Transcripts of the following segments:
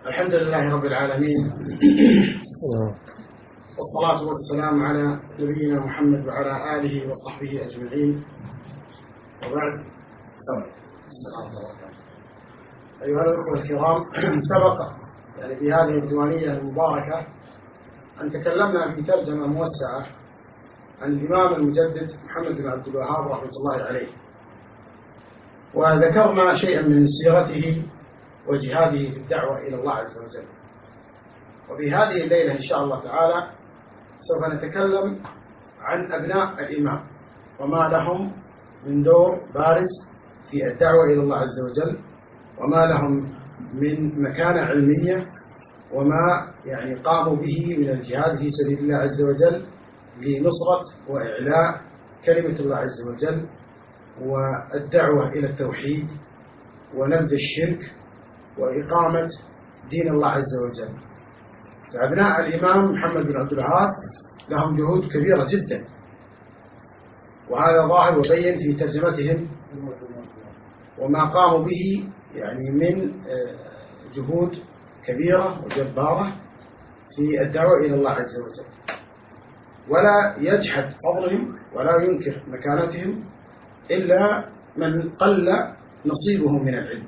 الحمد لله رب العالمين، والصلاة والسلام على نبينا محمد وعلى آله وصحبه أجمعين، وبعد. أيها الأخوة الكرام، سبق في هذه الديوانية المباركة أن تكلمنا في ترجمة موسعة عن الإمام المجدد محمد بن عبد الوهاب رحمة الله عليه، وذكرنا شيئا من سيرته وجهاده في الدعوة إلى الله عز وجل. وفي هذه الليلة إن شاء الله تعالى سوف نتكلم عن أبناء الإمام وما لهم من دور بارز في الدعوة إلى الله عز وجل، وما لهم من مكانة علمية، وما قاموا به من الجهاد في سبيل الله عز وجل لنصرة وإعلاء كلمة الله عز وجل والدعوة إلى التوحيد ونبذ الشرك وإقامة دين الله عز وجل. فأبناء الإمام محمد بن عبد الوهاب لهم جهود كبيرة جدا، وهذا ظاهر وبين في ترجمتهم وما قاموا به من جهود كبيرة وجبارة في الدعوة إلى الله عز وجل، ولا يجحد فضلهم ولا ينكر مكانتهم إلا من قل نصيبه من العلم.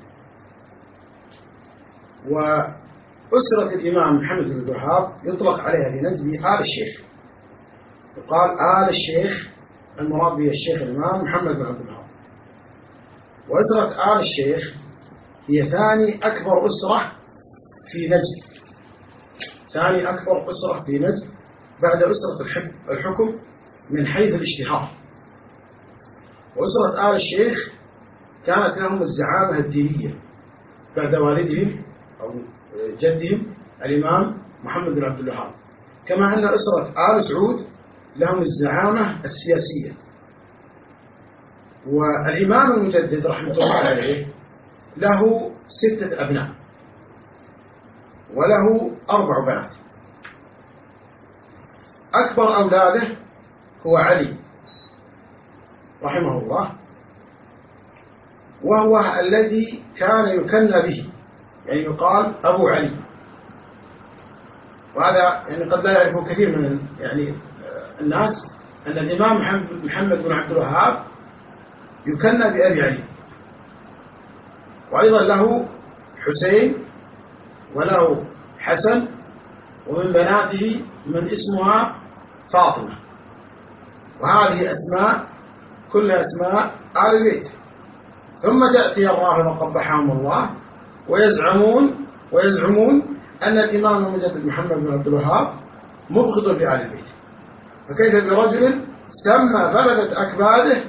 وأسرة الإمام محمد بن عبد الوهاب يطلق عليها بنسبه آل الشيخ، يقال آل الشيخ، المراد به الشيخ الإمام محمد بن عبد الوهاب. وأسرة آل الشيخ هي ثاني أكبر أسرة في نجد، ثاني أكبر أسرة في نجد بعد أسرة الحكم من حيث الاشتهار. وأسرة آل الشيخ كانت لهم الزعامة الدينية بعد والدهم أو جدهم الإمام محمد بن عبد الوهاب، كما أن أسرة آل سعود لهم الزعامة السياسية. والإمام المجدد رحمة الله عليه له 6 أبناء وله 4 بنات. أكبر أولاده هو علي رحمه الله، وهو الذي كان يكنى به، يقال أبو علي. وهذا قد لا يعرفه كثير من الناس، أن الإمام محمد بن عبد الوهاب يكنى بأبي علي، وأيضا له حسين وله حسن، ومن بناته من اسمها فاطمة. وهذه أسماء كلها أسماء آل البيت. ثم تأتي الرافضة قبحهم الله ويزعمون أن الإمام المجدد محمد بن عبد الوهاب مبغض لآل البيت. فكيف برجل سمى فلذة أكباده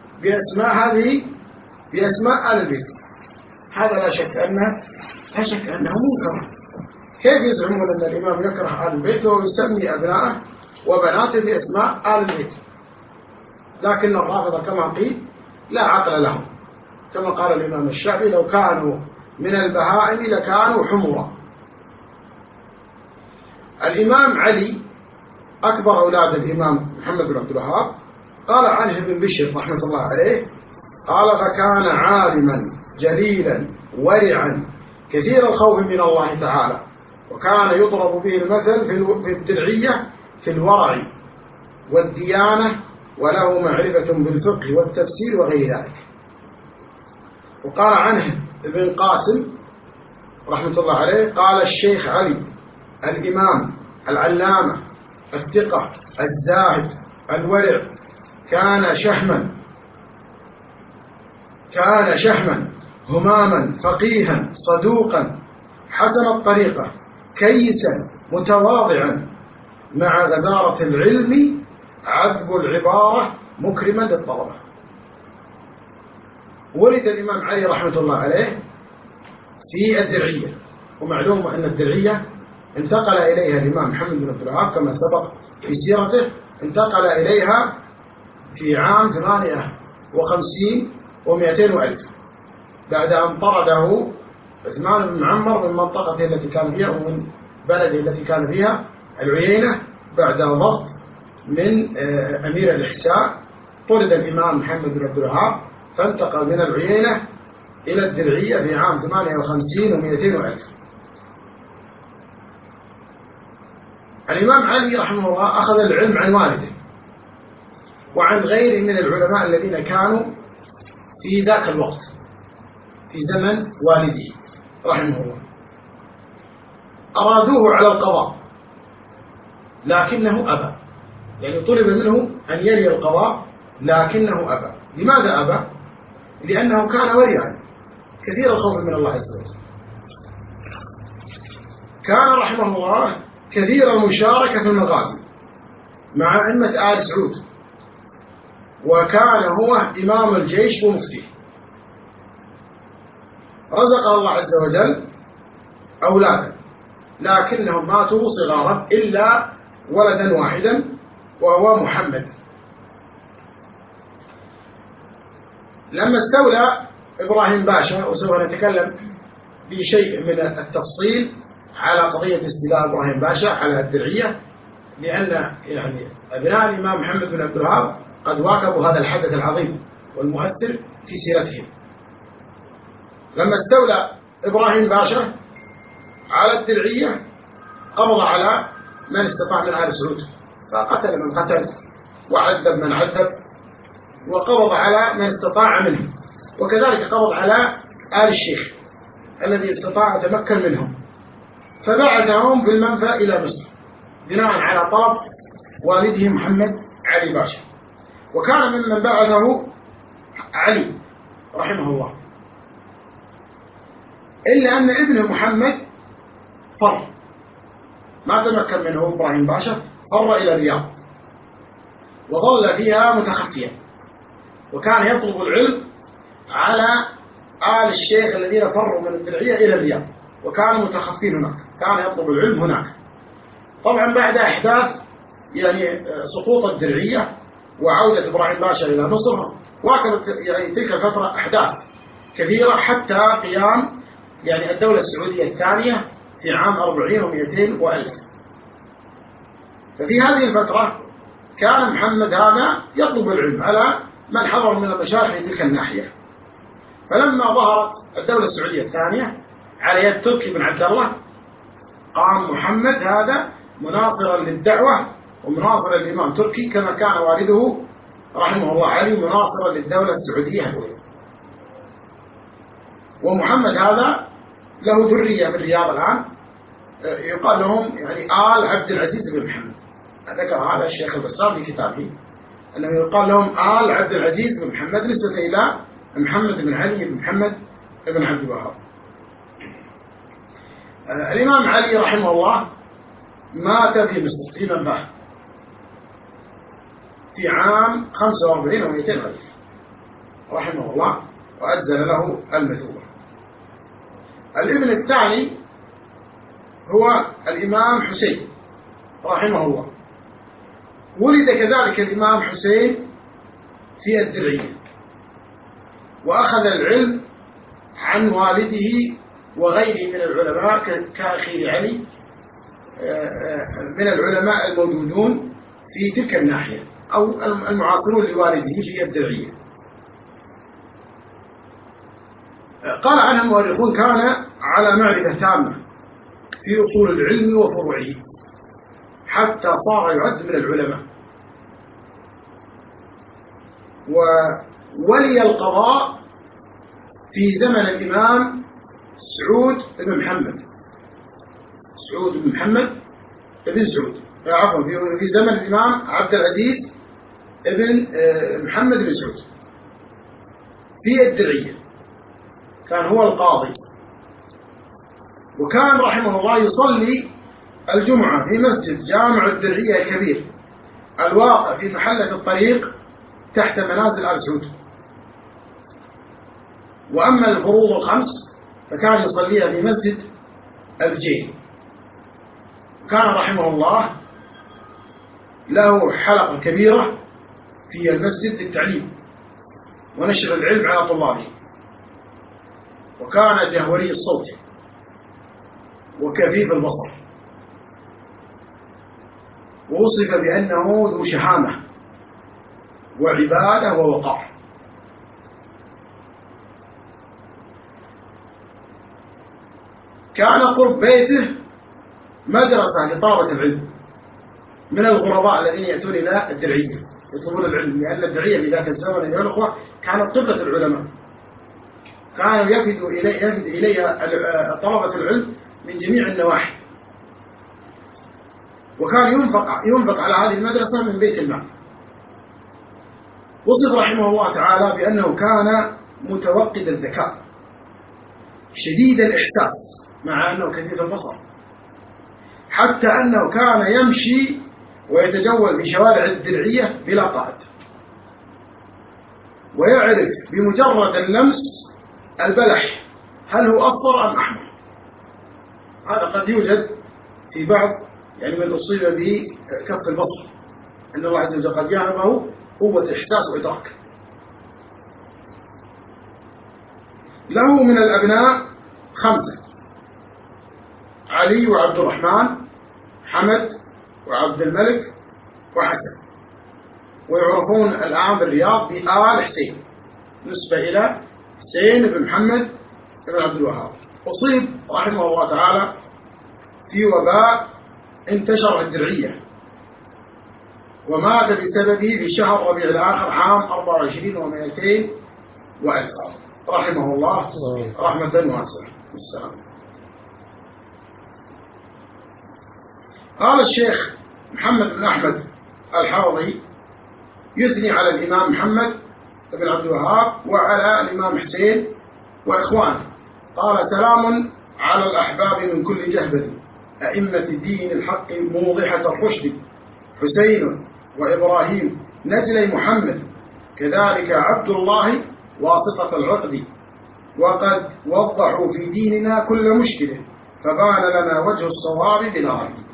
بأسماء آل البيت؟ هذا لا شك أنه منكر. كيف يزعمون أن الإمام يكره آل البيت وهو يسمي أبنائه وبناته بأسماء آل البيت؟ لكن الرافضة كما قيل لا عقل لهم، كما قال الإمام الشافعي: لو كانوا من البهائم لكانوا حمرا. الإمام علي أكبر أولاد الإمام محمد بن عبد الوهاب، قال عنه ابن بشر رحمة الله عليه، قال: فكان عالما جليلا ورعا كثير الخوف من الله تعالى، وكان يضرب به المثل في الدرعية في الورع والديانة، وله معرفة بالفقه والتفسير وغير ذلك. وقال عنه ابن قاسم رحمة الله عليه، قال: الشيخ علي الإمام العلامة الثقة الزاهد الورع كان شهما هماما فقيها صدوقا حسن الطريقة كيسا متواضعا مع غزارة العلم عذب العبارة مكرما للطلبة. ولد الإمام علي رحمة الله عليه في الدرعية، ومعلوم أن الدرعية انتقل إليها الإمام محمد بن عبد الوهاب كما سبق في سيرته، انتقل إليها في عام 58 و200 ألف، بعد أن طرده عثمان بن معمر من منطقته التي كان فيها ومن بلده التي كان فيها العيينة، بعد ضغط من أمير الإحساء. طرد الإمام محمد بن عبد الوهاب فانتقل من العيينة إلى الدرعية في عام 58 و200 ألف. الإمام علي رحمه الله أخذ العلم عن والده وعن غيره من العلماء الذين كانوا في ذاك الوقت في زمن والده رحمه الله. أرادوه على القضاء لكنه أبى، يعني طلب منه أن يلي القضاء لكنه أبى. لماذا أبى؟ لأنه كان ورعا كثير الخوف من الله عز وجل، كان رحمه الله كثير المشاركة في المغازي مع أئمة آل سعود، وكان هو إمام الجيش ومفتيه. رزق الله عز وجل أولادا لكنهم ماتوا صغارا إلا ولدا واحدا وهو محمد. لما استولى إبراهيم باشا، وسوف نتكلم بشيء من التفصيل على قضية استيلاء إبراهيم باشا على الدرعية، لأن يعني أبناء الإمام محمد بن عبد الوهاب قد واكبوا هذا الحدث العظيم والمؤثر في سيرتهم. لما استولى إبراهيم باشا على الدرعية قبض على من استطاع من آل سعود، فقتل من قتل وعذب من عذب، وقبض على من استطاع منهم، وكذلك قبض على آل الشيخ الذي استطاع تمكن منهم، فبعثهم في المنفى إلى مصر بناء على طلب والده محمد علي باشا. وكان ممن بعثه علي رحمه الله، إلا أن ابنه محمد فر، ما تمكن منه إبراهيم باشا، فر إلى الرياض وظل فيها متخفيا، وكان يطلب العلم على آل الشيخ الذين فروا من الدرعية إلى الرياض، وكانوا متخفين هناك، كان يطلب العلم هناك. طبعا بعد أحداث يعني سقوط الدرعية وعودة إبراهيم باشا إلى مصر، واكبت يعني تلك الفترة أحداث كثيرة حتى قيام يعني الدولة السعودية الثانية في عام 40 و200 وألف. ففي هذه الفترة كان محمد هذا يطلب العلم على من حضر من المشايخ في تلك الناحية. فلما ظهرت الدولة السعودية الثانية على يد تركي بن عبد الله، قام محمد هذا مناصرا للدعوة ومناصرا للإمام تركي، كما كان والده رحمه الله علي مناصرا للدولة السعودية الأولى. ومحمد هذا له ذرية في الرياض الآن يقال لهم يعني آل عبد العزيز بن محمد، ذكر هذا الشيخ البسام في كتابه أنه يقال لهم آل عبد العزيز بن محمد نسبة إلى محمد بن علي بن محمد بن عبد الوهاب. الإمام علي رحمه الله مات في مصر في منفاه في عام 45 و200 ألف رحمه الله، وأجزل له المثوبة. الابن الثاني هو الإمام حسين رحمه الله، ولد كذلك الإمام حسين في الدرعية، وأخذ العلم عن والده وغيره من العلماء كأخيه علي من العلماء الموجودون في تلك الناحية أو المعاصرون لوالده في الدرعية. قال عنه المؤرخون كان على معرفة تامة في أصول العلم وفروعه حتى صار يعد من العلماء، وولي القضاء في زمن الإمام سعود بن محمد، سعود بن محمد بن سعود، عفوا في زمن الإمام عبد العزيز بن محمد بن سعود في الدرعية، كان هو القاضي. وكان رحمه الله يصلي الجمعة في مسجد جامع الدرعية الكبير الواقع في محلة الطريق تحت منازل آل سعود. وأما الفروض الخمس فكان يصليها في مسجد البجيل. وكان رحمه الله له حلقة كبيرة في المسجد للتعليم ونشر العلم على طلابه، وكان جهوري الصوت وكفيف البصر، ووصف بأنه ذو شهامة وعبادة ووقار. كان قرب بيته مدرسة لطلبة العلم من الغرباء الذين يأتون إلى الدرعية يطلبون العلم، لأن الدرعية في ذاك الزمن أيها الأخوة كانت قبلة العلماء، كانوا يفد إليها طلبة العلم من جميع النواحي، وكان ينفق على هذه المدرسة من بيت المال. وصف رحمه الله تعالى بأنه كان متوقد الذكاء شديد الإحساس مع أنه كثير البصر، حتى أنه كان يمشي ويتجول في شوارع الدرعية بلا قائد، ويعرف بمجرد اللمس البلح هل هو أصفر أم أحمر. هذا قد يوجد في بعض من أصيب بكف البصر، أن الله عز وجل قد جعله قوة إحساس وإدراك. له من الأبناء 5: علي وعبد الرحمن، حمد وعبد الملك وحسن، ويعرفون الآن بالرياض بآل حسين، نسبة إلى حسين بن محمد بن عبد الوهاب. أصيب رحمه الله تعالى في وباء انتشر في الدرعية، ومات بسببه في شهر ربيع الآخر عام 24 و200 وألف، رحمه الله رحمة واسعة. والسلام. قال الشيخ محمد بن أحمد الحوضي يثني على الإمام محمد بن عبد الوهاب وعلى الإمام حسين وإخوانه، قال: سلام على الأحباب من كل جهبذ، أئمة دين الحق موضحة الرشد، حسين وإبراهيم نجلي محمد، كذلك عبد الله واسطة العقد، وقد وضحوا في ديننا كل مشكلة، فبان لنا وجه الصواب بلا ريب.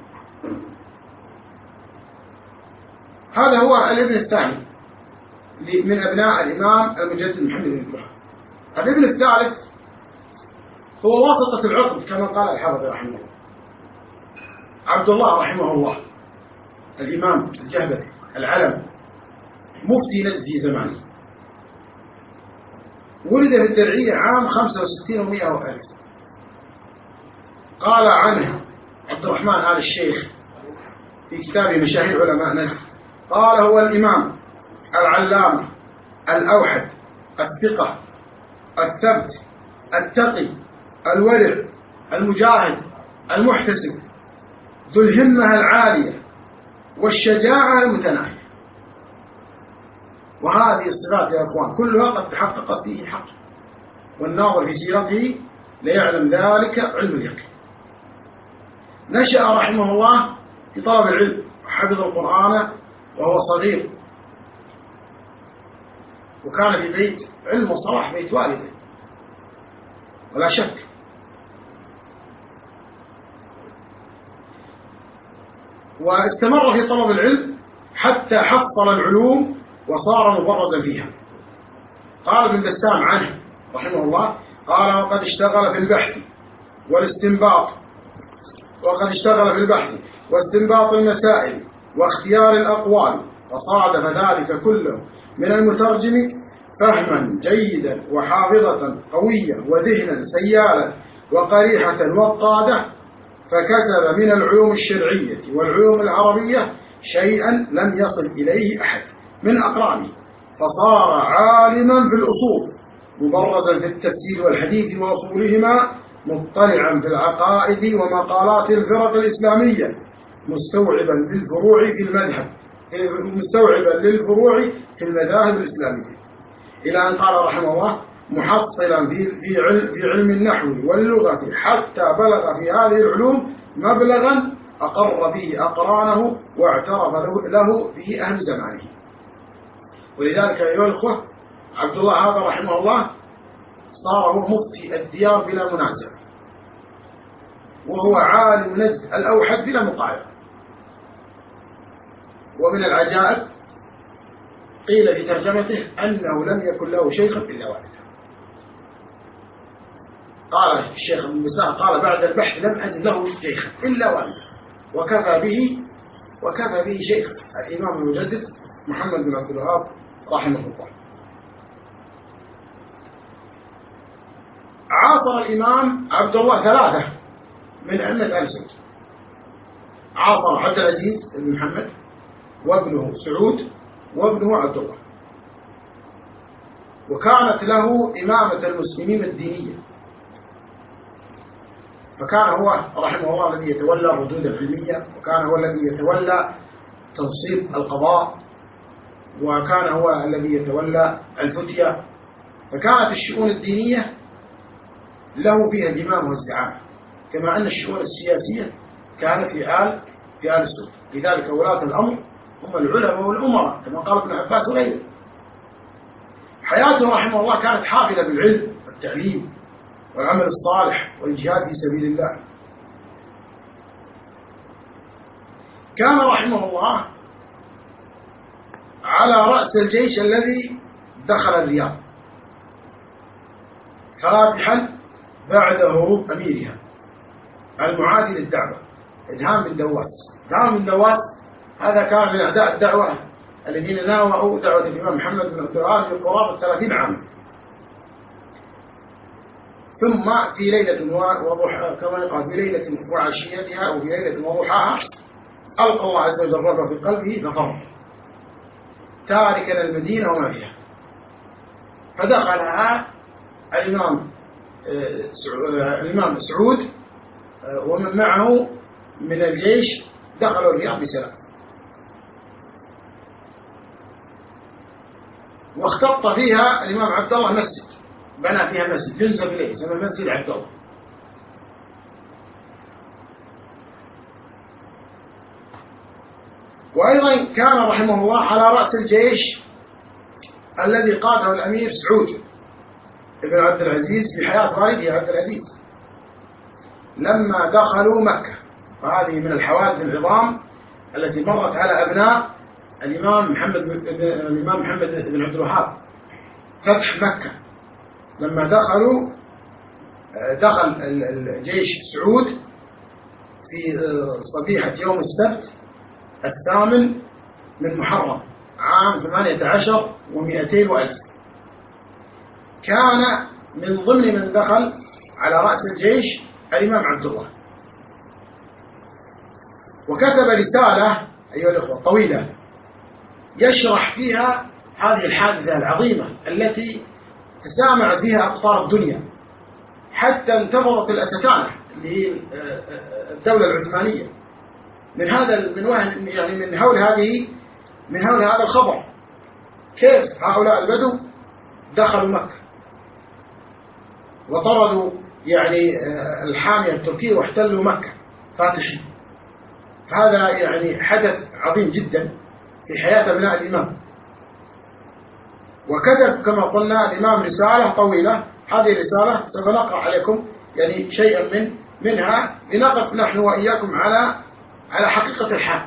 هذا هو الابن الثاني من أبناء الإمام المجدد محمد بن عبد الوهاب. الابن الثالث هو واسطة العقد كما قال الحافظ رحمه الله، عبد الله رحمه الله، الإمام الجهبذي العلم، مفتي نجد في زمانه، ولد في الدرعية عام 65 و100 وألف. قال عنه عبد الرحمن آل الشيخ في كتابه مشاهير علماء نجد، قال: هو الإمام العلامة الأوحد الثقة الثبت التقي الورع المجاهد المحتسب ذو الهمة العالية والشجاعة المتناهية. وهذه الصفات يا أخوان كلها قد تحققت فيه حق، والناظر في سيرته ليعلم ذلك علم اليقين. نشأ رحمه الله في طلب العلم وحفظ القرآن وهو صغير، وكان في بيت علم وصلاح، بيت والده ولا شك. واستمر في طلب العلم حتى حصل العلوم وصار مبرزا فيها. قال ابن بسام عنه رحمه الله، قال: وقد اشتغل في البحث والاستنباط، واستنباط المسائل واختيار الأقوال، وصادف ذلك كله من المترجم فهما جيدا وحافظة قوية وذهنا سيالا وقريحة وقادة، فكسب من العلوم الشرعية والعلوم العربية شيئا لم يصل إليه أحد من أقرانه، فصار عالما في الأصول، مبرزا في التفسير والحديث وأصولهما، مطلعا في العقائد ومقالات الفرق الإسلامية، مستوعبا للفروع في المذاهب الإسلامية، إلى أن قال رحمه الله: محصلا في علم النحو واللغة، حتى بلغ في هذه العلوم مبلغا أقر به أقرانه واعترف له به أهل زمانه. ولذلك أيها الأخوة عبد الله هذا رحمه الله صار هو مفتي الديار بلا منازع، وهو عالم نجد الأوحد بلا مقارنة. ومن العجائب قيل في ترجمته أنه لم يكن له شيخ إلا والده. قال الشيخ ابن مساء قال: بعد البحث لم أجد له شيخا إلا والده، وكفى به شيخ الإمام المجدد محمد بن عبد الوهاب رحمه الله. عاصر الإمام عبد الله 3 من أئمة آل سعود، عاصر عبد العزيز بن محمد وابنه سعود وابنه عبد الله، وكانت له إمامة المسلمين الدينية، فكان هو رحمه الله الذي يتولى الردود العلمية، وكان هو الذي يتولى تنصيب القضاء، وكان هو الذي يتولى الفتية، فكانت الشؤون الدينية له فيها الإمام والزعامة، كما أن الشؤون السياسية كانت في آل السلطة. لذلك ولاة الأمر هم العلماء والأمراء كما قال ابن عباس وغيره. حياته رحمه الله كانت حافلة بالعلم والتعليم والعمل الصالح والجهاد في سبيل الله. كان رحمه الله على رأس الجيش الذي دخل الرياض فاتحا بعد هروب أميرها المعادي للدعوة إدهام بن دواس. إدهام بن دواس هذا كان من أعداء الدعوة الذين ناوأوا دعوة الإمام محمد بن عبد الوهاب في قرابة 30 عاما. ثم في ليلة وضحى كما يقال في ليلة وعشيتها أو في ليلة وضحاها ألقى الله عز وجل الرعب في قلبه ففر تاركا المدينة وما فيها، فدخلها الإمام سعود ومن معه من الجيش، دخلوا الرياض بسلام. واختط فيها الإمام عبد الله مسجد، بنى فيها مسجد ينسب إليه اسمه مسجد عبد الله. وأيضا كان رحمه الله على رأس الجيش الذي قاده الأمير سعود بن عبد العزيز في حياة والده عبد العزيز لما دخلوا مكة. وهذه من الحوادث العظام التي مرت على أبناء الإمام محمد بن عبد الوهاب. فتح مكة لما دخل الجيش سعود في صبيحة يوم السبت 8 من محرم عام 18 و200 وألف. كان من ضمن من دخل على رأس الجيش الإمام عبد الله، وكتب رسالة أيها الأخوة طويلة يشرح فيها هذه الحادثة العظيمة التي تسامعت فيها أقطار الدنيا حتى انتفضت الأستانة اللي هي الدولة العثمانية من هول هذا الخبر. كيف هؤلاء البدو دخلوا مكة وطردوا الحامية التركية واحتلوا مكة فاتحين. هذا حدث عظيم جدا في حياة أبناء الإمام. وكتب كما قلنا الإمام رسالة طويلة. هذه الرسالة سوف نقرأ عليكم شيئا منها لنقف نحن وإياكم على حقيقة الحال.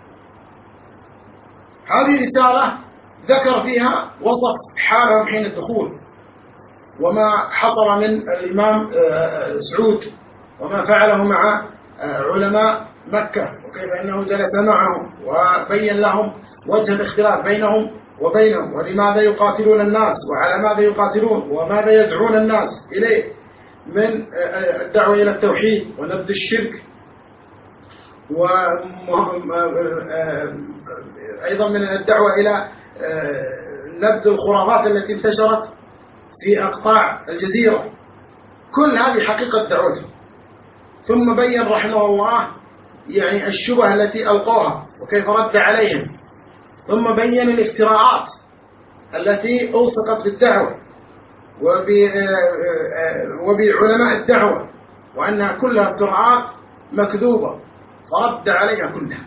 هذه الرسالة ذكر فيها وصف حالهم حين الدخول، وما حصل من الإمام سعود وما فعله مع علماء مكة، وكيف أنه جلس معهم وبين لهم وجه الاختلاف بينهم وبينهم، ولماذا يقاتلون الناس وعلى ماذا يقاتلون وماذا يدعون الناس إليه من الدعوة إلى التوحيد ونبذ الشرك، وأيضا من الدعوة إلى نبذ الخرافات التي انتشرت في أقطاع الجزيرة. كل هذه حقيقة دعوته. ثم بين رحمه الله الشبه التي ألقوها وكيف رد عليهم، ثم بين الافتراءات التي ألصقت بالدعوة وبعلماء الدعوة وأنها كلها افتراءات مكذوبة، فرد عليها كلها.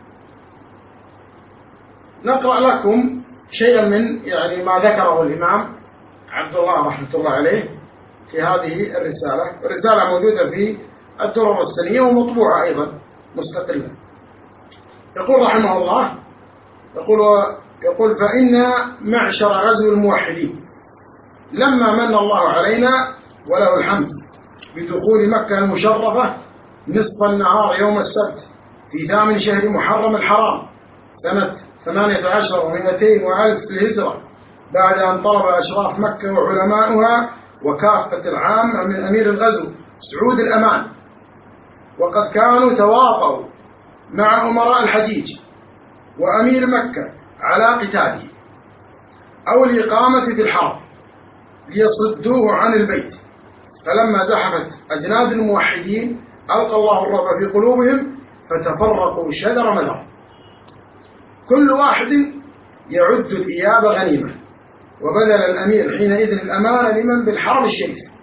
نقرأ لكم شيئا من ما ذكره الإمام عبد الله رحمة الله عليه في هذه الرسالة. الرسالة موجودة في الدرر السنية ومطبوعة أيضا مستقلة. يقول رحمه الله يقول فإن معشر غزو الموحدين لما من الله علينا وله الحمد بدخول مكة المشرفة نصف النهار يوم السبت في 8 شهر محرم الحرام سنة 18 و200 وألف الهجرة، بعد أن طلب أشراف مكة وعلماؤها وكافة العامة من أمير الغزو سعود الأمان، وقد كانوا تواطؤوا مع أمراء الحجيج وأمير مكة على قتاله أو الإقامة في الحرم ليصدوه عن البيت، فلما زحفت أجناد الموحدين ألقى الله الرعب في قلوبهم فتفرقوا شذر مذر، كل واحد يعد الإياب غنيمة، وبذل الأمير حينئذ الأمانة لمن بالحرم الشريف.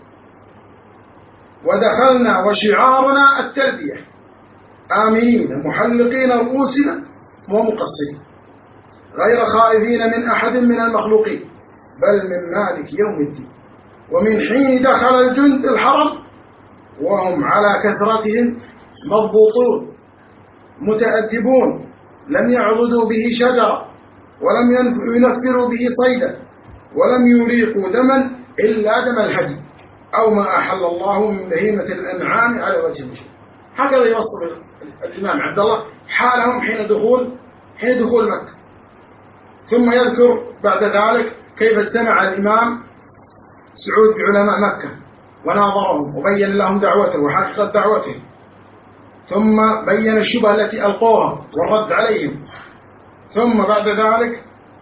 ودخلنا وشعارنا التلبية آمنين محلقين رؤوسنا ومقصرين غير خائفين من أحد من المخلوقين بل من مالك يوم الدين. ومن حين دخل الجند الحرم وهم على كثرتهم مضبوطون متأدبون، لم يعضدوا به شجرة ولم ينفروا به صيدا ولم يريقوا دما إلا دم الهدي أو ما أحل الله من بهيمة الأنعام على وجه المشرك. هكذا يوصف الإمام عبد الله حالهم حين دخول مكة. ثم يذكر بعد ذلك كيف اجتمع الإمام سعود بعلماء مكة وناظرهم وبين لهم دعوته وحقق دعوته، ثم بين الشبهة التي ألقوها والرد عليهم، ثم بعد ذلك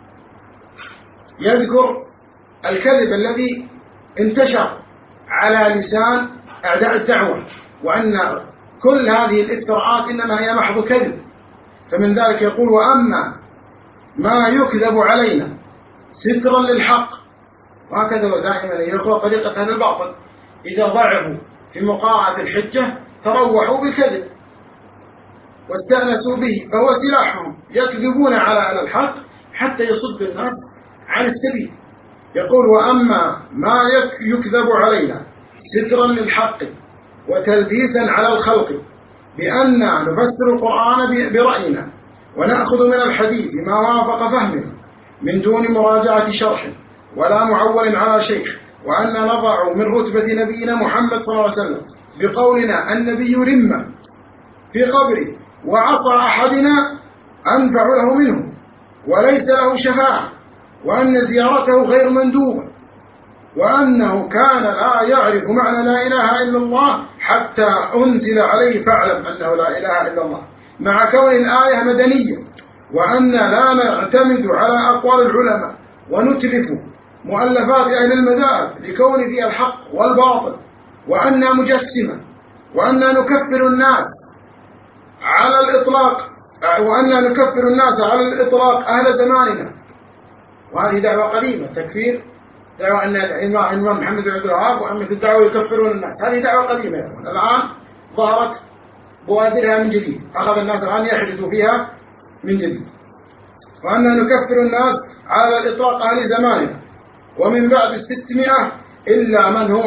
يذكر الكذب الذي انتشر على لسان أعداء الدعوة، وأن كل هذه الافتراءات إنما هي محض كذب. فمن ذلك يقول: وأما ما يكذب علينا سترا للحق. وهكذا دائما يقول طريقة أهل الباطل، إذا ضعفوا في مقاطعة الحجة تروحوا بالكذب واستأنسوا به، فهو سلاحهم، يكذبون على الحق حتى يصد الناس عن السبيل. يقول: وأما ما يكذب علينا سترا للحق وتلبيسا على الخلق بأننا نفسر القرآن برأينا ونأخذ من الحديث ما وافق فهمنا من دون مراجعة شرح ولا معول على شيخ، وأن نضع من رتبة نبينا محمد صلى الله عليه وسلم بقولنا النبي رمة في قبره وعصى أحدنا أنفع له منه وليس له شفاعة، وأن زيارته غير مندوبة، وأنه كان لا يعرف معنى لا إله إلا الله حتى أنزل عليه فاعلم أنه لا إله إلا الله، مع كون الآية مدنية، وأن لا نعتمد على أقوال العلماء ونتلف مؤلفات أهل المذاهب لكون فيها الحق والباطل، وأننا مجسمة، وأننا نكفر الناس على الإطلاق، على الإطلاق أهل زماننا. وهذه دعوة قديمة، تكفير دعوة أن الإمام محمد بن عبد الوهاب وأئمة الدعوة يكفرون الناس، هذه دعوة قديمة يا أخوان. الآن ظهرت بوادرها من جديد، أخذ الناس الآن يحدثوا فيها من جديد. وأننا نكفر الناس على الإطلاق أهل زماننا، ومن بعد 600 إلا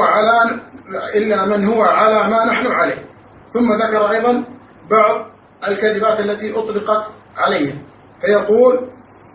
من هو على ما نحن عليه. ثم ذكر أيضا بعض الكذبات التي أطلقت عليه، فيقول: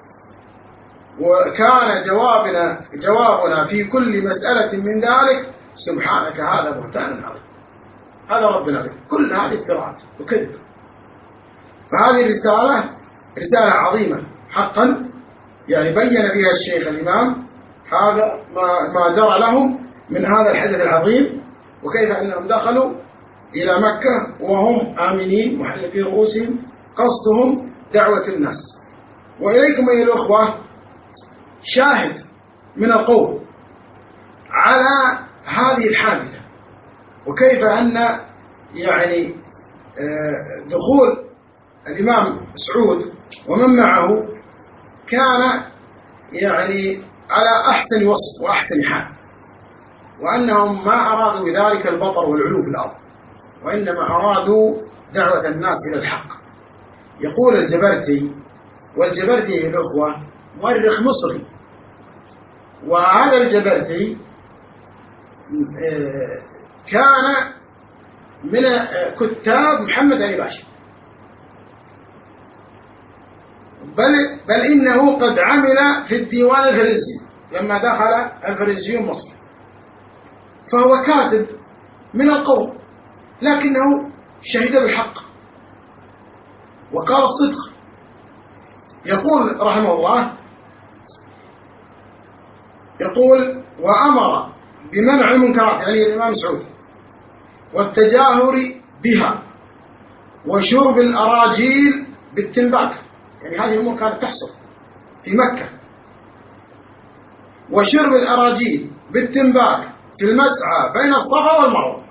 وكان جوابنا في كل مسألة من ذلك سبحانك هذا بهتان عظيم. هذا ربنا به، كل هذه افتراءات وكذب. فهذه رسالة عظيمة حقا، يعني بين فيها الشيخ الإمام هذا ما جرى لهم من هذا الحدث العظيم، وكيف أنهم دخلوا إلى مكة وهم آمنين محلقين رؤوسهم قصدهم دعوة الناس. وإليكم أيها الأخوة شاهد من القول على هذه الحادثة، وكيف أن يعني دخول الإمام سعود ومن معه كان يعني على أحسن وصف وأحسن حال، وأنهم ما أرادوا بذلك البطر والعلو في الأرض، وإنما أرادوا دعوة الناس إلى الحق. يقول الجبرتي، والجبرتي الأخوة مؤرخ مصري، وهذا الجبرتي كان من كتاب محمد علي باشا، بل إنه قد عمل في الديوان الفرنسي لما دخل الفرنسيون مصر، فهو كاتب من القوم، لكنه شهد بالحق وقال الصدق. يقول رحمه الله، يقول: وأمر بمنع المنكرات، يعني الإمام سعود، والتجاهر بها وشرب الأراجيل بالتنباك، يعني هذه الأمور كانت تحصل في مكة. وشرب الأراجيل بالتنباك في المسعى بين الصفا والمروة.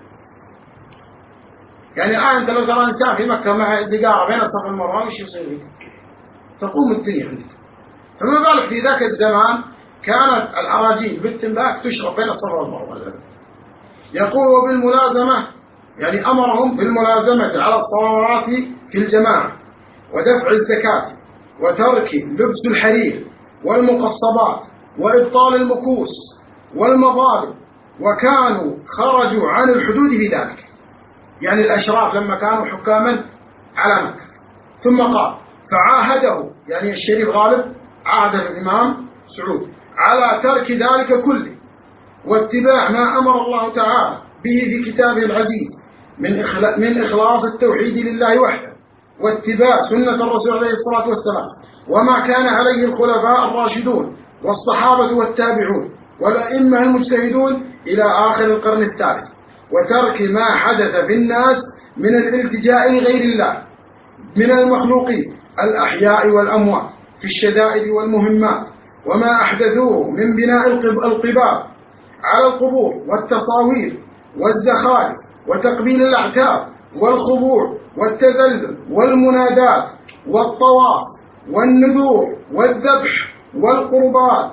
يعني الآن أنت لو ترى إنسان في مكة مع سيجارة بين الصفا والمروة وش يصير فيك؟ تقوم الدنيا عندك. فما بالك في ذاك الزمان كانت الأراجيل بالتنباك تشرب بين الصفا والمروة. يقول وبالملازمة، يعني أمرهم بالملازمة على الصلوات في الجماعة، ودفع الزكاة، وترك لبس الحرير والمقصبات، وإبطال المكوس والمظالم، وكانوا خرجوا عن الحدود في ذلك، يعني الأشراف لما كانوا حكاما على مكة. ثم قال فعاهده، يعني الشريف غالب عاهد الإمام سعود على ترك ذلك كله، واتباع ما أمر الله تعالى به في كتابه العزيز من إخلاص التوحيد لله وحده، واتباع سنة الرسول عليه الصلاة والسلام، وما كان عليه الخلفاء الراشدون والصحابة والتابعون والأئمة المجتهدون إلى آخر القرن الثالث، وترك ما حدث في الناس من الالتجاء لغير الله من المخلوقين الأحياء والأموات في الشدائد والمهمات، وما أحدثوه من بناء القباب على القبور والتصاوير والزخارف وتقبيل الأعتاب والخضوع والتذلل والمنادات والطواف والنذور والذبح والقربات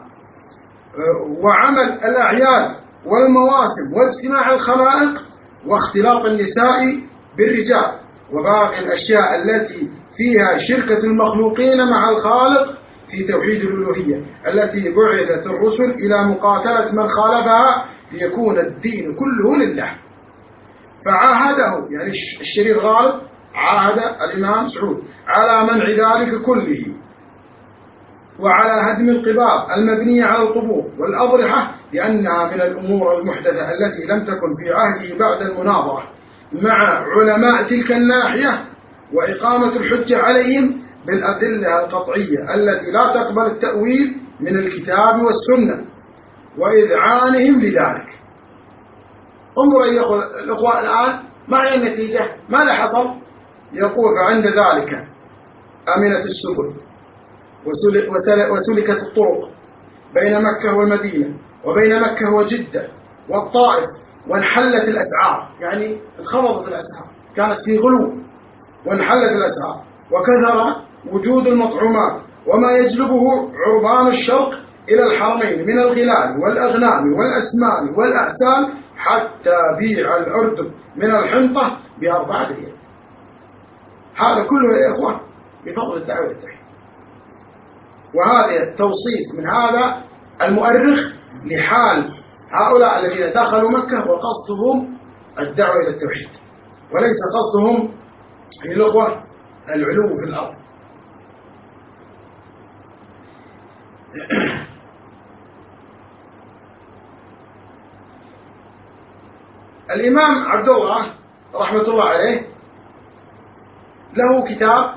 وعمل الأعياد والمواسم واجتماع الخلائق واختلاط النساء بالرجال، وباقي الأشياء التي فيها شركة المخلوقين مع الخالق في توحيد الألوهية التي بعثت الرسل إلى مقاتلة من خالفها ليكون الدين كله لله. فعاهده، يعني الشريف غالب عاهد الإمام سعود على منع ذلك كله، وعلى هدم القباب المبنية على القبور والأضرحة، لأنها من الأمور المحدثة التي لم تكن في عهده بعد المناظرة مع علماء تلك الناحية، وإقامة الحجة عليهم بالأدلة القطعية التي لا تقبل التأويل من الكتاب والسنة، وإذعانهم لذلك. انظر أيها الأخوة الآن، ما هي النتيجة؟ ماذا حصل؟ يقول فعند ذلك أمنت السبل وسلكت الطرق بين مكة والمدينة وبين مكة وجدة والطائف، وانحلت الأسعار، يعني انخفضت الأسعار، كانت في غلو وانحلت الأسعار، وكثر وجود المطعومات وما يجلبه عربان الشرق إلى الحرمين من الغلال والأغنام والأسمان والأعسال، حتى بيع الأردن من الحنطة ب4 ريال. هذا كله يا إخوة بفضل الدعوة التوحيد. وهذا التوصيف من هذا المؤرخ لحال هؤلاء الذين دخلوا مكة وقصدهم الدعوة إلى التوحيد، وليس قصدهم الأخوة العلو في الأرض. الإمام عبد الله رحمة الله عليه له كتاب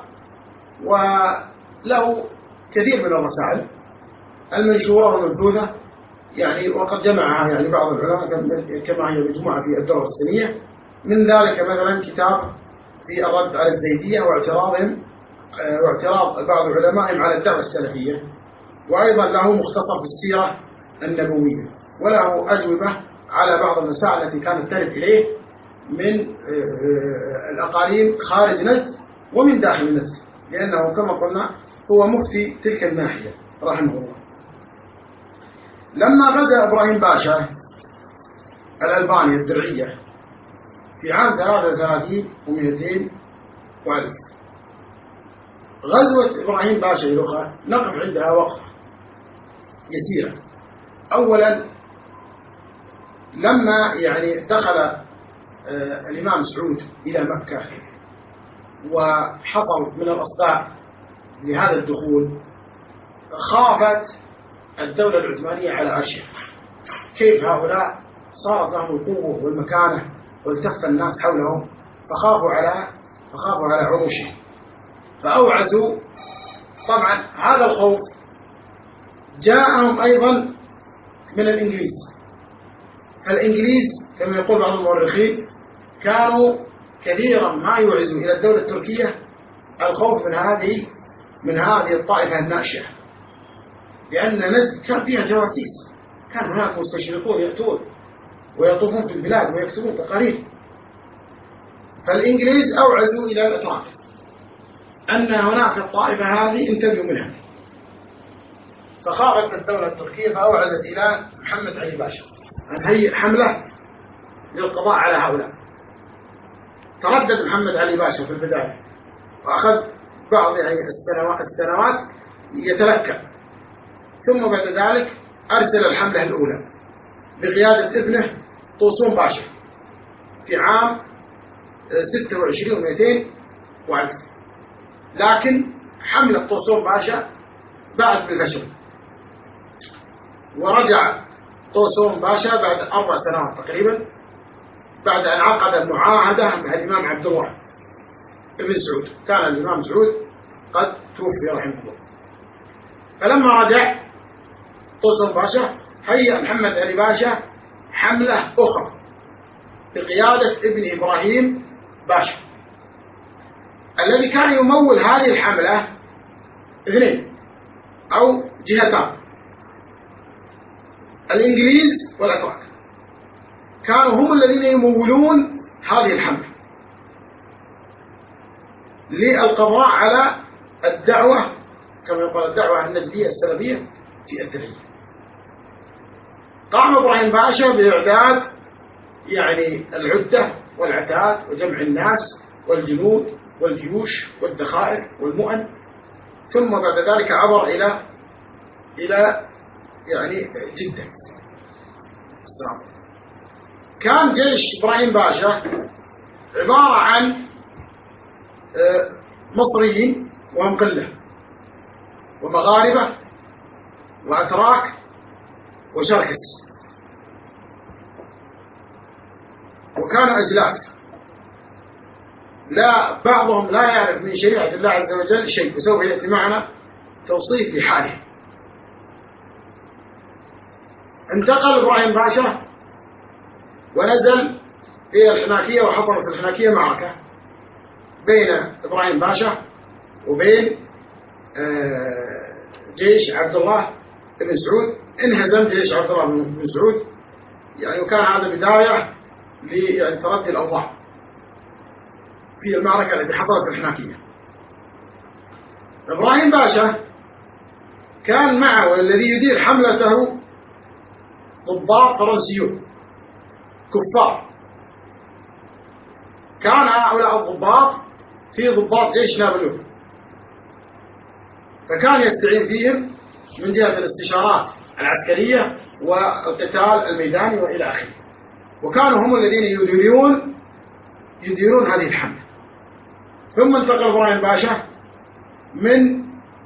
وله كثير من الرسائل المنشورة والمبثوثة، يعني وقد جمعها يعني بعض العلماء كما هي مجموعة في الدورة السنية. من ذلك مثلا كتاب في الرد على الزيدية واعتراض بعض علمائهم على الدعوة السلفية، وأيضا له مختصر في السيرة النبوية، وله أجوبة على بعض المسائل التي كانت ترد إليه من الأقاليم خارج نجد ومن داخل نجد، لأنه كما قلنا هو مفتي تلك الناحية رحمه الله. لما غزا إبراهيم باشا الألباني الدرعية في عام 33 و200 وألف، غزوة إبراهيم باشا الأخرى نقف عندها وقفة يسيرة. أولا لما يعني دخل الإمام سعود إلى مكة وحصل من الأصداء لهذا الدخول، خافت الدولة العثمانية على عرشها. كيف هؤلاء صارت لهم القوة والمكانة والتف الناس حولهم، فخافوا على عروشهم، فأوعزوا. طبعا هذا الخوف جاءهم أيضا من الإنجليز. فالإنجليز كما يقول بعض المؤرخين كانوا كثيرا ما يوعز إلى الدولة التركية الخوف من هذه الطائفة الناشئة، لأن نجد كان فيها جواسيس، كان هناك مستشرقون يأتون ويطوفون في البلاد ويكتبون تقارير. فالإنجليز أوعزوا إلى الأتراك أن هناك الطائفة هذه انتبهوا منها، فخافت الدولة التركية فأوعزت إلى محمد علي باشا أن هيئ حملة للقضاء على هؤلاء. تردد محمد علي باشا في البداية وأخذ بعض السنوات يتلكأ، ثم بعد ذلك أرسل الحملة الأولى بقيادة ابنه طوسون باشا في عام 26 و200 وألف. لكن حملة طوسون باشا باءت بالفشل، ورجع طوسون باشا بعد 4 سنوات تقريبا، بعد أن عقد معاهدة مع الإمام عبد الله ابن سعود. كان الإمام سعود قد توفي رحمه الله. فلما رجع طوسون باشا هيأ محمد علي باشا حملة أخرى بقيادة ابن إبراهيم باشا. الذي كان يمول هذه الحملة 2 أو جهتان، الإنجليز والأتراك، كانوا هم الذين يمولون هذه الحملة للقضاء على الدعوة، كما يقال الدعوة النجدية السلفية في الدرعية. قام إبراهيم باشا بإعداد العدة والعتاد وجمع الناس والجنود والجيوش والذخائر والمؤن، ثم بعد ذلك عبر إلى جدة. كان جيش إبراهيم باشا عبارة عن مصريين وهم قلة، ومغاربة وأتراك وشركس، وكانوا أزلاف، لا بعضهم لا يعرف من شريعة الله عز وجل شيء، وسوف يأتي معنا توصيف لحاله. انتقل إبراهيم باشا ونزل في الحناكية، وحصل في الحناكية معركة بين إبراهيم باشا وبين جيش عبد الله بن سعود. انهزم جيش عبد الله بن سعود، وكان هذا بداية لتردي الأوضاع في المعركة التي حصلت في الحناكية. إبراهيم باشا كان معه والذي يدير حملته ضباط فرنسيون كفار. كان هؤلاء الضباط في ضباط جيش نابليون، فكان يستعين فيهم من جهة الاستشارات العسكرية والقتال الميداني وإلى آخره، وكانوا هم الذين يديرون هذه الحملة. ثم انتقل إبراهيم باشا من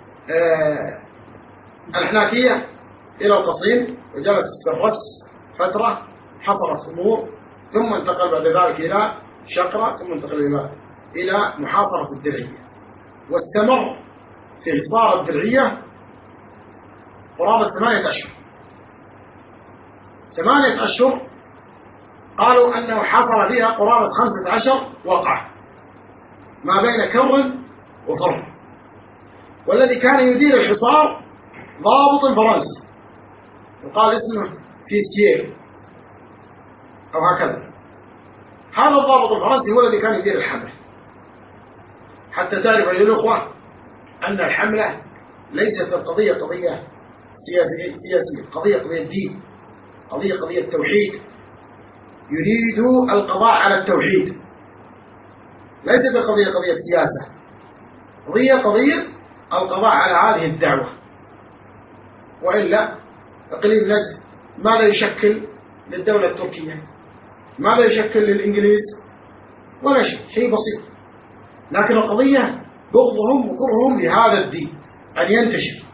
الحناكية إلى القصيم، وجلس في الرس فترة، حصلت أمور، ثم انتقل بعد ذلك إلى شقرة، ثم انتقل إلى محاصرة الدرعية، واستمر في حصار الدرعية قرابة 8 أشهر. 8 أشهر قالوا أنه حصل فيها قرابة 15 وقعة ما بين كر وفر، والذي كان يدير الحصار ضابط فرنسي وقال اسمه فيسير أو هكذا. هذا الضابط الفرنسي هو الذي كان يدير الحملة، حتى تعرف أيها الأخوة أن الحملة ليست القضية قضية سياسية، قضية دين، قضية توحيد. يريد القضاء على التوحيد، ليست قضية سياسة، قضية القضاء على هذه الدعوة. وإلا إقليم نجد ماذا يشكل للدولة التركية؟ ماذا يشكل للإنجليز؟ ولا شيء بسيط. لكن القضية بغضهم وكرههم لهذا الدين أن ينتشر.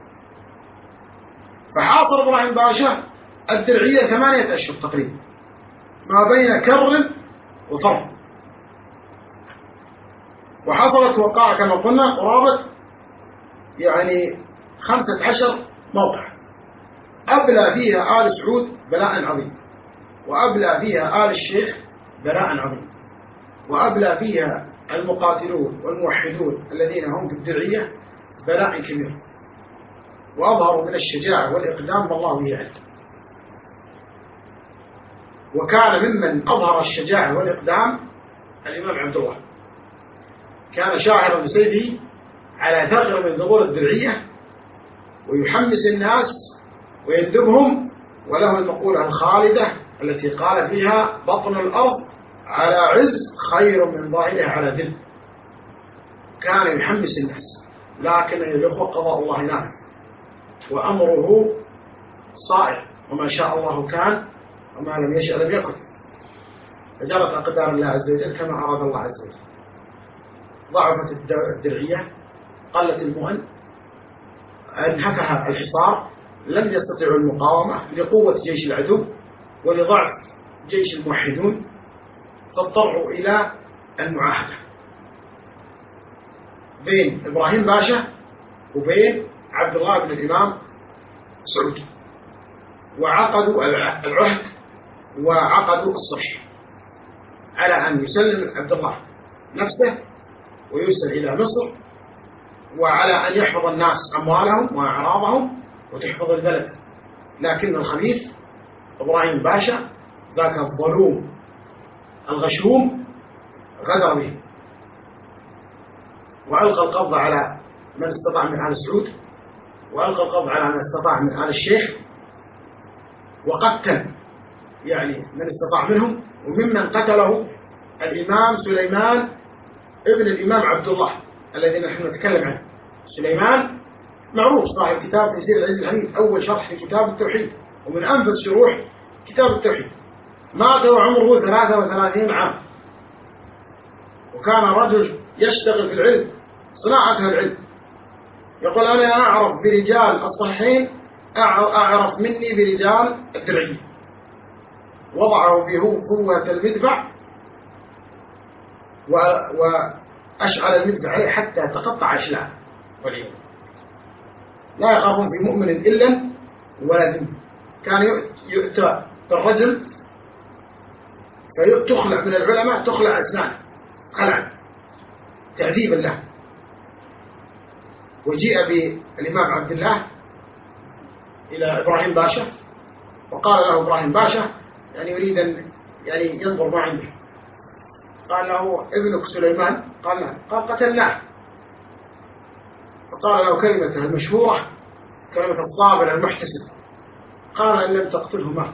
فحاصر إبراهيم باشا الدرعية 8 أشهر تقريبا ما بين كر وفر، وحصلت وقائع كما قلنا قرابة 15 موقع، أبلى فيها آل سعود بلاء عظيم، وأبلى فيها آل الشيخ بلاء عظيم، وأبلى فيها المقاتلون والموحدون الذين هم في الدرعية بلاء كبير، وأظهروا من الشجاعة والإقدام والله يعلم. وكان ممن أظهر الشجاعة والإقدام الإمام عبد الله، كان شاعرا بسيفه على ثغر من ثغور الدرعية ويحمس الناس ويندبهم، وله المقولة الخالدة التي قال فيها: بطن الأرض على عز خير من ظاهرها على ذل. كان يحمس الناس، لكن الأخوة قضاء الله نافذ وأمره صائر، وما شاء الله كان وما لم يشأ لم يكن، فجرت أقدار الله عز وجل كما أراد الله عز وجل. ضعفت الدرعية، قلت المؤن، انهكها الحصار، لم يستطيعوا المقاومة لقوة جيش العدو ولضعف جيش الموحدون، فاضطروا إلى المعاهدة بين إبراهيم باشا وبين عبد الله بن الإمام سعود، وعقدوا العهد وعقدوا الصلح على أن يسلم عبد الله نفسه ويرسل إلى مصر، وعلى أن يحفظ الناس أموالهم وأعراضهم وتحفظ البلد. لكن الخبيث إبراهيم باشا ذاك الظلوم الغشوم غدر به، وألقى القبض على من استطاع من آل سعود، وألقى القبض على من استطاع من آل الشيخ، وقتل يعني من استطاع منهم. وممن قتله الإمام سليمان ابن الإمام عبد الله الذي نحن نتكلم عنه. سليمان معروف صاحب كتاب تيسير العزيز الحميد، أول شرح لكتاب التوحيد ومن أنفذ شروح كتاب التوحيد. مات وعمره 33 عام، وكان رجل يشتغل في العلم، صناعته العلم. يقول: أنا أعرف برجال الصحيحين أعرف مني برجال الدرعية. وضعه بقوة المدفع وأشعل المدفع عليه حتى تقطع أشلاء، والعياذ. لا يخافون في مؤمن إلا ولا ذمة. كان يؤتى بالرجل فتخلع من العلماء، تخلع أسنان خلعا تعذيبا له. وجيء بالإمام عبد الله إلى إبراهيم باشا، وقال له إبراهيم باشا يعني يريد أن يعني ينظر ما عنده. قال له: ابنك سليمان؟ قال: نعم. قال: قتلناه. فقال له كلمته المشهورة، كلمة الصابر المحتسب، قال: إن لم تقتله مات.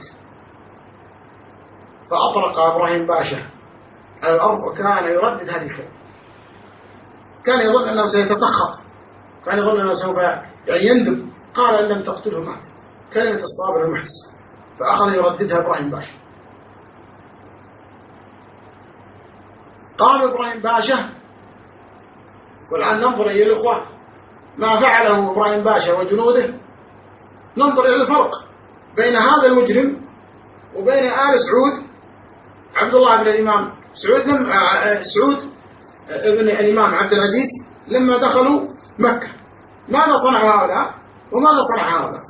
فأطرق إبراهيم باشا على الأرض وكان يردد هذه الكلمة. كان يظن أنه سيتسخط، كان يظن أنه سوف يعني يندب. قال: إن لم تقتله مات، كلمة الصابر المحتسب. فأخذ يرددها إبراهيم باشا. قام إبراهيم باشا، والآن ننظر إلى الأخوة ما فعله إبراهيم باشا وجنوده. ننظر إلى الفرق بين هذا المجرم وبين آل سعود. عبد الله بن الإمام سعود ابن الإمام عبد العزيز لما دخلوا مكة ماذا صنع هؤلاء وماذا صنع هؤلاء؟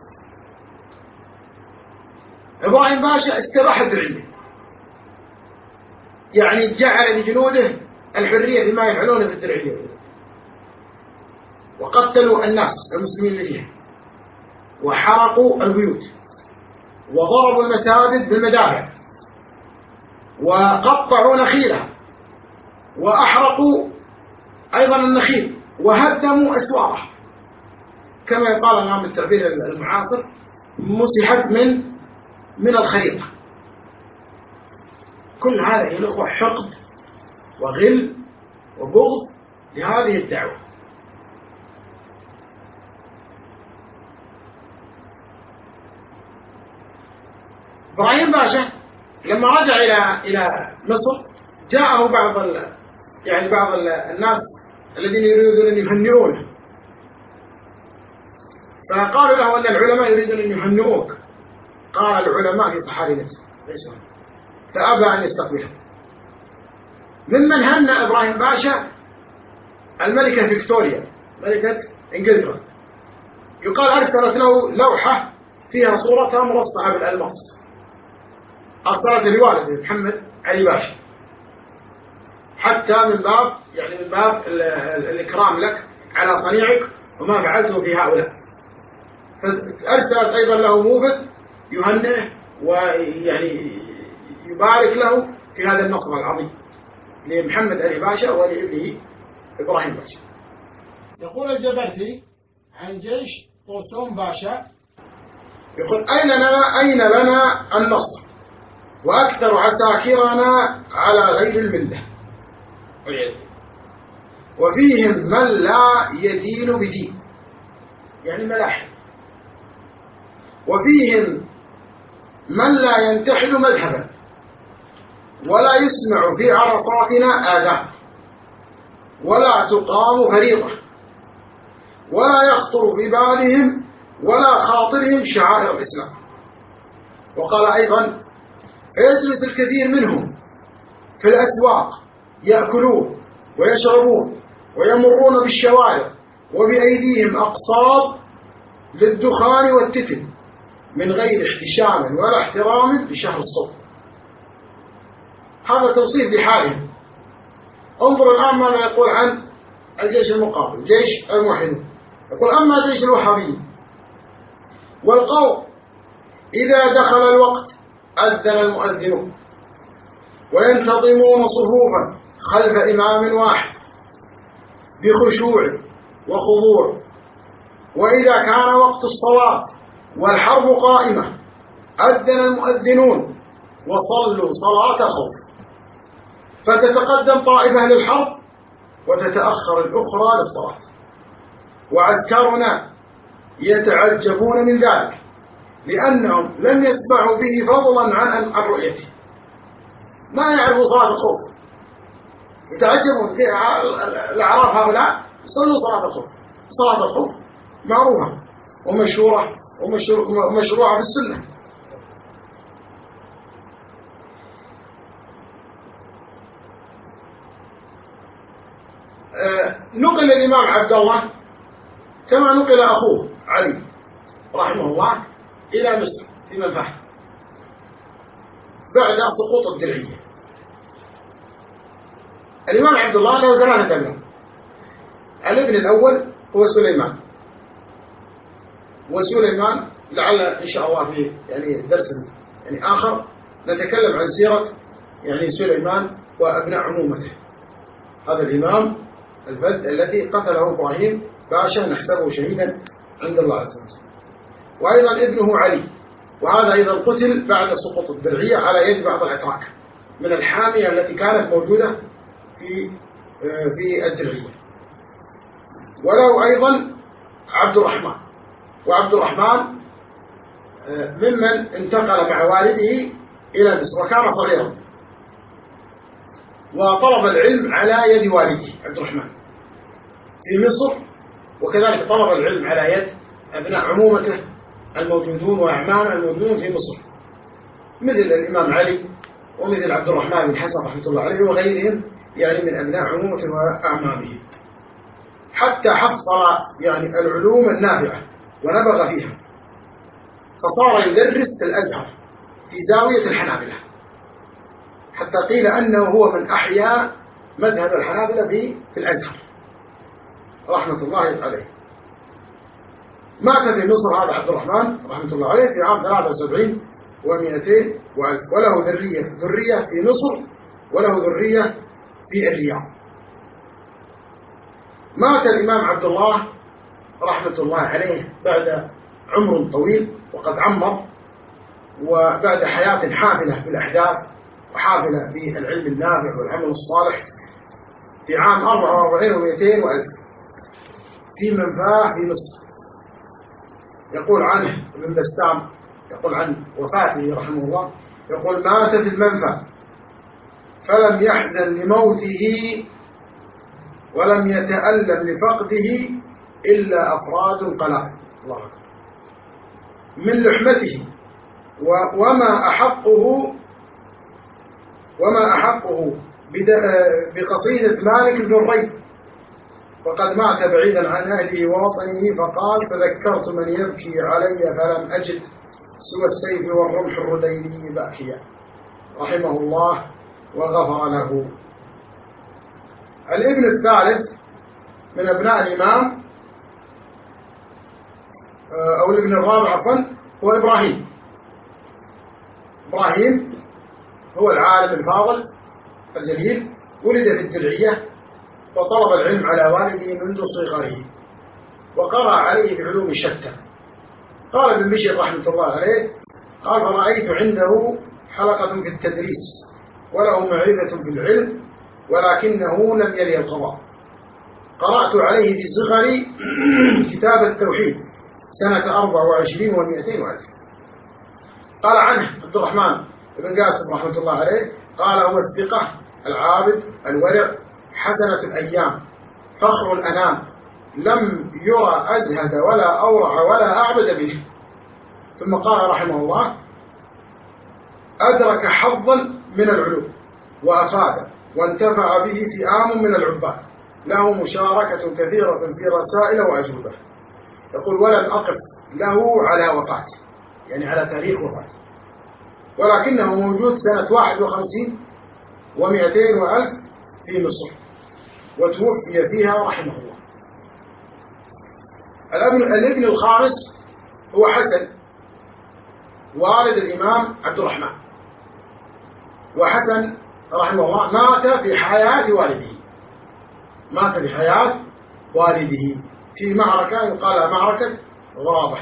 إبراهيم باشا استراح الدرعية، يعني جعل لجنوده الحرية فيما يفعلون في الدرعية، وقتلوا الناس المسلمين فيها، وحرقوا البيوت، وضربوا المساجد بالمدافع، وقطعوا نخيلها، وأحرقوا أيضا النخيل، وهدموا أسوارها، كما يقال الآن بالتعبير المعاصر مسحت من الخريطة. كل هذا يا الأخوة حقد وغل وبغض لهذه الدعوة. إبراهيم باشا لما رجع إلى مصر جاءه بعض الناس الذين يريدون أن يهنئونه، فقالوا له أن العلماء يريدون أن يهنئوك. قال: العلماء في صحاري نفسي ليسوا هنا. فأبى أن يستقبله. ممن هنأ إبراهيم باشا الملكة فيكتوريا ملكة إنجلترا، يقال أرسلت له لوحة فيها صورتها مرصعة بالألماس، أرسلت لوالده محمد علي باشا حتى من باب الإكرام لك على صنيعك وما فعلته في هؤلاء. فأرسلت أيضا له موفد يهنئه ويعني يبارك له في هذا النصر العظيم لمحمد علي باشا ولابنه إبراهيم باشا. يقول الجبرتي عن جيش طوسون باشا، يقول أين لنا النصر وأكثر عساكرنا على غير الملة، وفيهم من لا يدين بدين، يعني ملاحد، وفيهم من لا ينتحل مذهبا ولا يسمع في عرصاتنا آذان ولا تقام فريضة ولا يخطر في بالهم ولا خاطرهم شعائر الإسلام. وقال أيضا: يجلس الكثير منهم في الأسواق يأكلون ويشربون ويمرون بالشوارع وبأيديهم أقصاب للدخان والتتن من غير احتشام ولا احترام لشهر الصوم. هذا توصيف لحالهم. انظر الآن ماذا يقول عن الجيش المقابل، جيش الموحدين. يقول: أما جيش الوهابيين والقوم إذا دخل الوقت أذن المؤذنون وينتظمون صفوفا خلف إمام واحد بخشوع وخضوع، وإذا كان وقت الصلاة والحرب قائمة أذن المؤذنون وصلوا صلاة الخوف، فتتقدم طائفة للحرب وتتأخر الأخرى للصلاة، وعسكرنا يتعجبون من ذلك لأنهم لم يسمعوا به فضلا عن رؤيته، ما يعرفوا صلاة الخوف، يتعجبون في الأعراب هؤلاء يصلوا صلاة الخوف. صلاة الخوف معروفة ومشروعة في السنة. نقل الإمام عبد الله كما نقل أخوه علي رحمه الله إلى مصر في منفح بعد سقوط الدرعية. الإمام عبد الله له 3 أبناء. الابن الأول هو سليمان، وسليمان لعل إن شاء الله في درس آخر نتكلم عن سيرة سليمان وأبناء عمومته. هذا الإمام الفذ الذي قتله إبراهيم باشا نحسبه شهيدا عند الله عز وجل. وأيضا ابنه علي، وهذا أيضا قتل بعد سقوط الدرعية على يد بعض الأتراك من الحامية التي كانت موجودة في الدرعية. وله أيضا عبد الرحمن، وعبد الرحمن ممن انتقل مع والده إلى مصر وكان صغيرا وطلب العلم على يد والده عبد الرحمن في مصر، وكذلك طلب العلم على يد أبناء عمومته الموجودون وأعمامه الموجودون في مصر مثل الإمام علي ومثل عبد الرحمن بن حسن رحمة الله عليه وغيرهم من أبناء عمومته وأعمامه، حتى حصل العلوم النافعة ونبغ فيها، فصار يدرس في الأزهر في زاوية الحنابلة، حتى قيل أنه هو من أحيا مذهب الحنابلة في الأزهر رحمة الله عليه. مات في مصر هذا عبد الرحمن رحمة الله عليه في عام 73 و200 وألف، وله ذرية في مصر وله ذرية في الرياض. مات الإمام عبد الله رحمة الله عليه بعد عمر طويل وقد عمر، وبعد حياة حافلة بالأحداث وحافلة بالعلم النافع والعمل الصالح في عام 44 و200 وألف في منفاه في مصر. يقول عنه ابن بسام، يقول عن وفاته رحمه الله، يقول: مات في المنفى فلم يحزن لموته ولم يتألم لفقده إلا أفراد قلائل الله أكبر من لحمته، وما أحقه بقصيدة مالك بن الريث، وقد مات بعيدا عن أهله ووطنه، فقال: فذكرت من يبكي علي فلم أجد سوى السيف والرمح الرديني باكيا، رحمه الله وغفر له. الابن الثالث من أبناء الإمام أو الابن الرابع عفوا هو إبراهيم. إبراهيم هو العالم الفاضل الجليل، ولد في الدرعية وطلب العلم على والده منذ صغره، وقرأ عليه بعلوم شتى. قال ابن بشر رحمة الله عليه قال: فرأيت عنده حلقة في التدريس وله معرفة في العلم، ولكنه لم يلي القضاء. قرأت عليه في صغري كتاب التوحيد سنة 24 و200 وألف. قال عنه عبد الرحمن بن قاسم رحمة الله عليه قال: هو الثقة العابد الورع حسنة الأيام فخر الأنام، لم يرى أزهد ولا أورع ولا أعبد منه. ثم قال رحمه الله: أدرك حظا من العلوم وأفاد وانتفع به فئام من العباد، له مشاركة كثيرة في رسائل وأجوبة. يقول: ولم أقف له على وفاته، يعني على تاريخ وفاته، ولكنه موجود سنة 51 و200 وألف في مصر، وتوفي فيها رحمه الله. الابن الخامس هو حسن والد الإمام عبد الرحمن. وحسن رحمه الله مات في حياة والده، مات في حياة والده في معركة يقال معركة غرابة.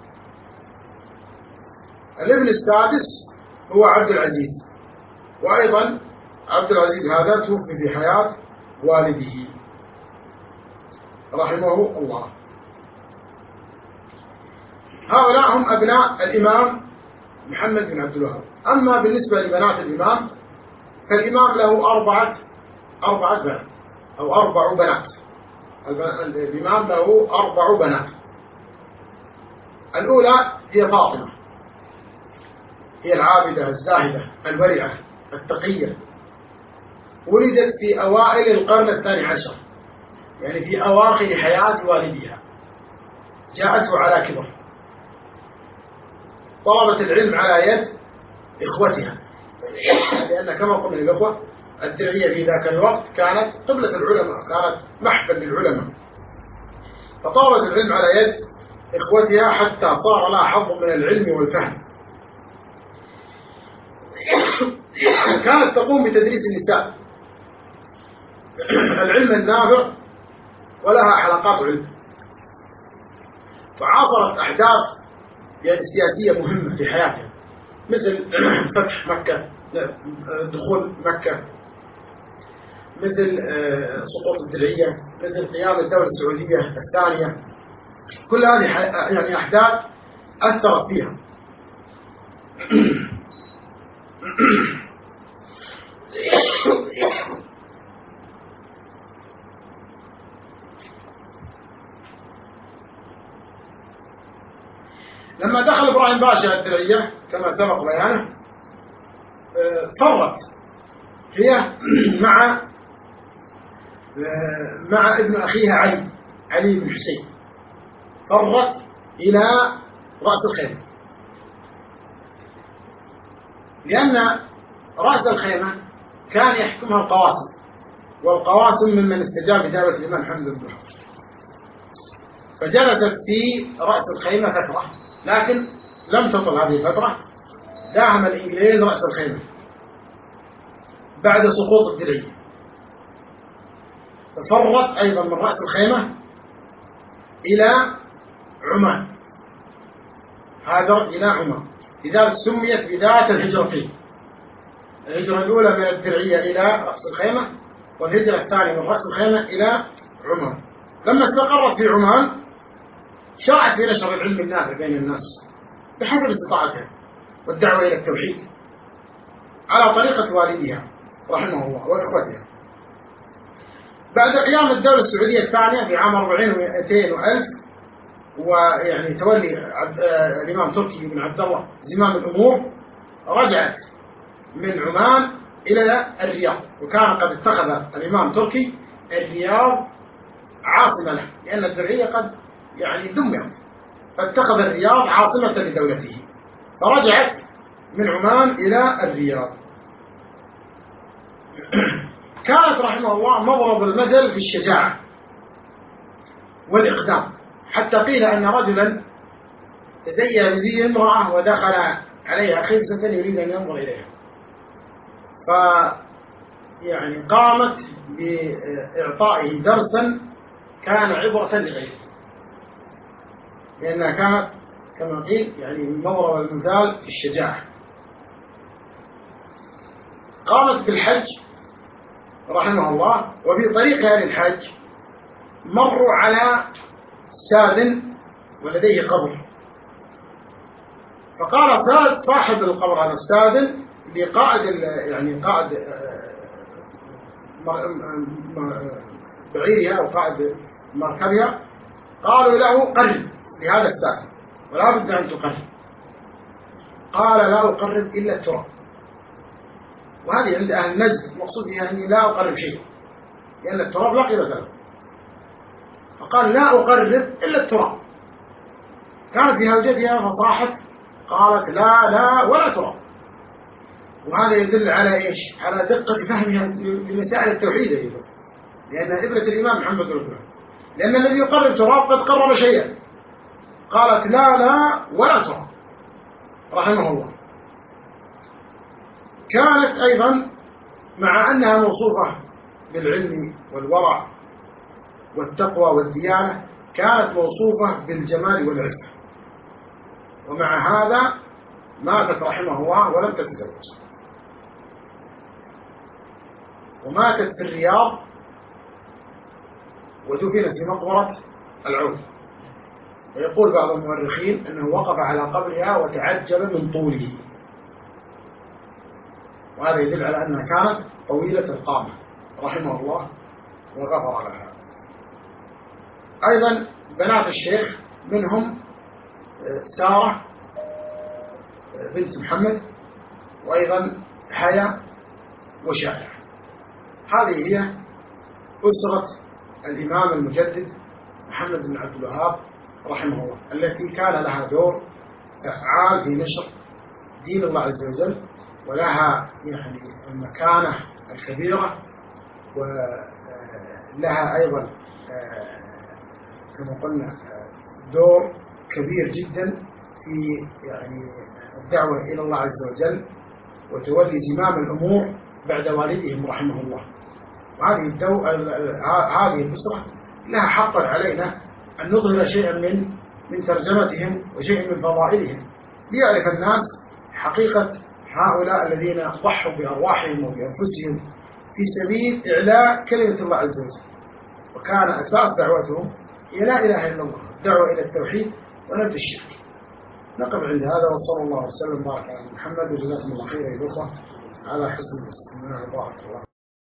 الابن السادس هو عبد العزيز، وأيضا عبد العزيز هذا توفي في حياة والده رحمه الله. هؤلاء هم أبناء الإمام محمد بن عبد الوهاب. أما بالنسبة لبنات الإمام فالإمام له أربعة بنات أو 4 بنات. الإمام له 4 بنات. الأولى هي فاطمة، هي العابدة الزاهدة الورعة التقية، ولدت في أوائل القرن 12، يعني في أواخر حياة والدها، جاءته على كبر. طلبت العلم على يد إخوتها، لأن كما قلنا للإخوة الدرعية في ذاك الوقت كانت قبلة العلماء، كانت محفل للعلماء، فطلبت العلم على يد إخوتها حتى صار لها حظ من العلم والفهم. كانت تقوم بتدريس النساء العلم النافع، ولها حلقات علم، وعاصرت أحداث يعني سياسية مهمة في حياتها، مثل فتح مكة، دخول مكة، مثل سقوط الدرعية، مثل قيام الدولة السعودية الثانية. كل هذه يعني أحداث أثرت فيها. لما دخل إبراهيم باشا الدرعية كما سبق بيانه، فرت هي مع ابن أخيها علي بن حسين، فرت إلى رأس الخيمة، لأن رأس الخيمة كان يحكمها القواسم، والقواسم ممن استجاب بدعوة الإمام محمد بن حسين، فجلست في رأس الخيمة فترة، لكن لم تطل هذه الفترة. دعم الإنجليز رأس الخيمة بعد سقوط الدرعية، ففرت أيضا من رأس الخيمة إلى عمان، هاجرت إلى عمان، لذلك سميت بذات الهجرتين، الهجرة الأولى من الدرعية إلى رأس الخيمة، والهجرة الثانية من رأس الخيمة إلى عمان. لما استقرت في عمان شرعت في نشر العلم النافع بين الناس بحسب استطاعتها، والدعوة إلى التوحيد على طريقة والدها رحمه الله وإخوتها. بعد قيام الدولة السعودية الثانية في عام 40 و200 وألف، ويعني تولي الإمام تركي بن عبد الله زمام الأمور، رجعت من عمان إلى الرياض، وكان قد اتخذ الإمام تركي الرياض عاصمة له، لأن الدرعية قد يعني دمرت، فاتخذ الرياض عاصمة لدولته، فرجعت من عمان إلى الرياض. كانت رحمه الله مضرب المثل في الشجاعة والإقدام، حتى قيل أن رجلا تزين بزي امرأة ودخل عليها خلسة يريد أن ينظر إليها، يعني قامت بإعطائه درسا كان عبرة لغيره، لأنها كانت كما قيل يعني مضرب المثال في الشجاعة. قامت بالحج رحمه الله، وفي طريقها للحج مروا على ساد ولديه قبر، فقال صاحب القبر هذا الساد لقائد يعني قائد بعيرها أو قائد مركبها، قالوا له قرب لهذا الساد ولا بد أن تقرب. قال لا أقرب إلا التراب، وهذه عند أهل النجد مقصود يعني لا أقرب شيء لأن التراب لا قيمة له، فقال لا أقرب إلا التراب. كانت بهوجتها فصاحت قالت لا ولا تراب، وهذا يدل على إيش؟ على دقة فهمها لمسائل التوحيد أيضا، لأن إبرة الإمام محمد بن عبد، لأن الذي يقرب تراب قد قرب شيئا. قالت لا ولا تراب رحمه الله. كانت أيضا مع أنها موصوفة بالعلم والورع والتقوى والديانة، كانت موصوفة بالجمال والعفة، ومع هذا ماتت رحمه الله ولم تتزوج، وماتت في الرياض ودفنت في مقبرة العود. ويقول بعض المؤرخين أنه وقف على قبرها وتعجب من طوله، وهذا يدل على أنها كانت طويلة القامة رحمه الله وغفر لها. أيضا بنات الشيخ منهم سارة بنت محمد، وأيضا حياة وشائع. هذه هي أسرة الإمام المجدد محمد بن عبد الوهاب رحمه الله، التي كان لها دور فعال في نشر دين الله عز وجل، ولها يعني المكانة الكبيرة، ولها أيضا كما قلنا دور كبير جدا في يعني الدعوة إلى الله عز وجل وتولي زمام الأمور بعد والدهم رحمه الله. وهذه هذه الأسرة لها حق علينا أن نظهر شيئا من ترجمتهم وشيئا من فضائلهم، ليعرف الناس حقيقة هؤلاء الذين ضحوا بأرواحهم وبأنفسهم في سبيل إعلاء كلمة الله عز وجل، وكان أساس دعوتهم هي لا إله إلا الله، الدعوة إلى التوحيد ونبذ الشرك. نقف عند هذا، وصلى الله وسلم وبارك على محمد، وجزاكم الله خيرا يا الأخوة على حسن الاستماع. بارك الله.